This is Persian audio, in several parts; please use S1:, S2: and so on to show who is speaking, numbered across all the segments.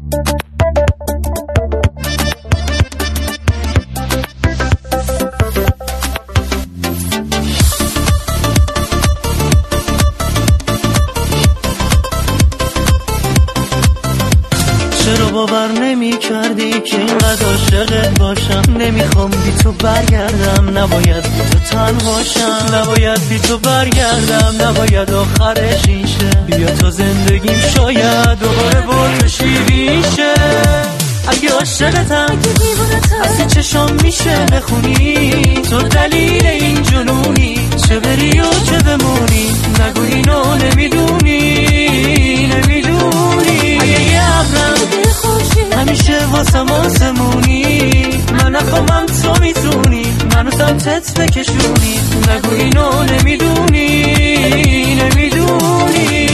S1: چرا باور نمی کردی که اینقدر عاشقت باشم؟ نمیخوام بی تو برگردم، نباید بی تو تنهاشم، نباید بی تو برگردم، نباید آخرش این شه. بیا تا زندگیم شاید دوباره برد شیرین شه. اگه عاشقتم اصلی چشام میشه بخونی، تو دلیل این جنونی، چه بری و چه بمونی، نگو اینو نمیدونی نمیدونی. اگه یه ابرم همیشه واسم آسمونی، من نخوامم تو میتونی منو سمتت بکشونی، نگو اینو نمیدونی نمیدونی.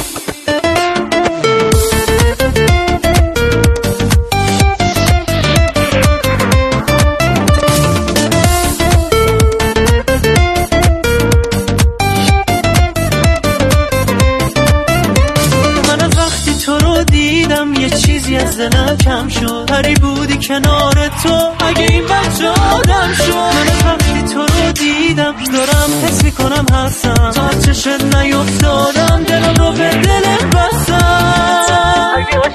S1: یه چیزی از دلم کم شد، پری بودی کنار تو اگه این بچه آدم شد. من وقتی تو رو دیدم دارم حس میکنم هستم، تا از چشت نیفتادم دلم رو به دلت بستم.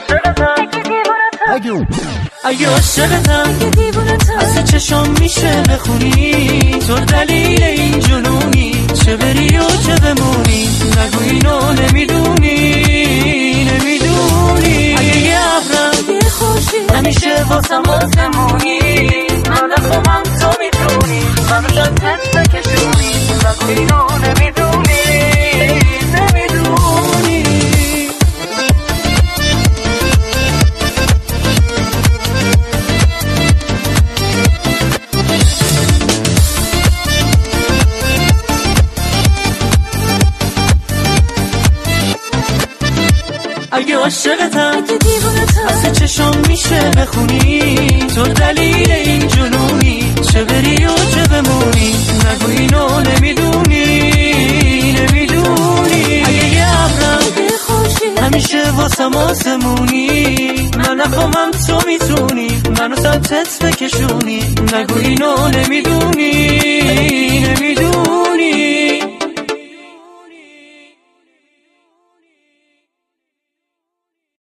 S1: اگه عاشقتم از چشام میشه بخونی، تو دلیل این جنونی، چه بری و چه بمونی، نگو اینو نمیدونی نمیدونی. اگه یه ابرم همیشه واسم آسمونی، من نخوامم تو میتونی منو جنتت بکشونی، نگو اینو نمیدونی نمیدونی. اگه عاشقتم از چشام میشه بخونی، تو دلیل این جنونی، چه بری و چه بمونی، نگو اینو نمیدونی نمیدونی. اگه یه ابرم همیشه واسم آسمونی، من نخوامم تو میتونی منو سمتت بکشونی، نگو اینو نمیدونی نمیدونی.